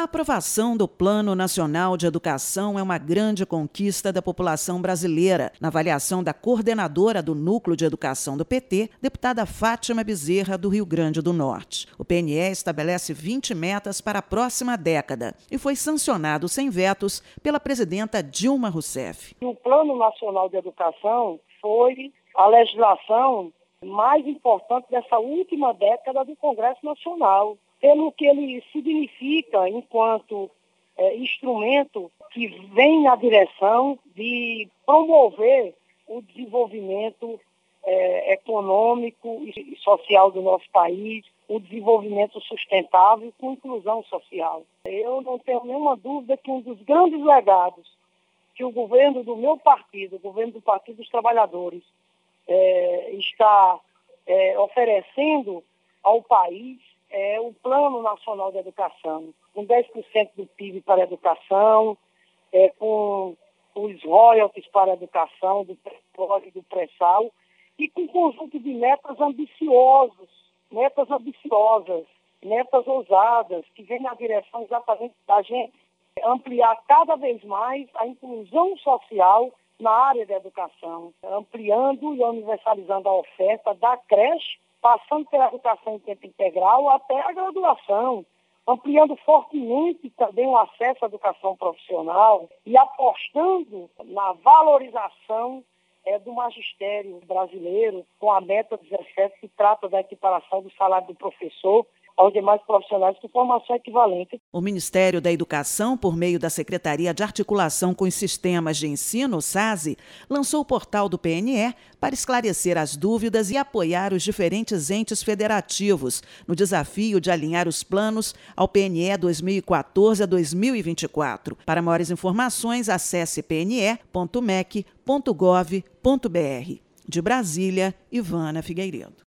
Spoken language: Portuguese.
A aprovação do Plano Nacional de Educação é uma grande conquista da população brasileira. Na avaliação da coordenadora do Núcleo de Educação do PT, deputada Fátima Bezerra, do Rio Grande do Norte. O PNE estabelece 20 metas para a próxima década e foi sancionado sem vetos pela presidenta Dilma Rousseff. O Plano Nacional de Educação foi a legislação mais importante dessa última década do Congresso Nacional, pelo que ele significa enquanto instrumento que vem na direção de promover o desenvolvimento econômico e social do nosso país, o desenvolvimento sustentável com inclusão social. Eu não tenho nenhuma dúvida que um dos grandes legados que o governo do meu partido, o governo do Partido dos Trabalhadores, está oferecendo ao país é o Plano Nacional de Educação, com 10% do PIB para a educação, com os royalties para a educação, do pré-escolar e do pré-sal, e com um conjunto de metas ambiciosas, metas ousadas, que vem na direção exatamente da gente ampliar cada vez mais a inclusão social na área da educação, ampliando e universalizando a oferta da creche, passando pela educação em tempo integral até a graduação, ampliando fortemente também o acesso à educação profissional e apostando na valorização do magistério brasileiro, com a meta 17, que trata da equiparação do salário do professor aos demais profissionais com formação equivalente. O Ministério da Educação, por meio da Secretaria de Articulação com os Sistemas de Ensino, SASE, lançou o portal do PNE para esclarecer as dúvidas e apoiar os diferentes entes federativos no desafio de alinhar os planos ao PNE 2014 a 2024. Para maiores informações, acesse pne.mec.gov.br. De Brasília, Ivana Figueiredo.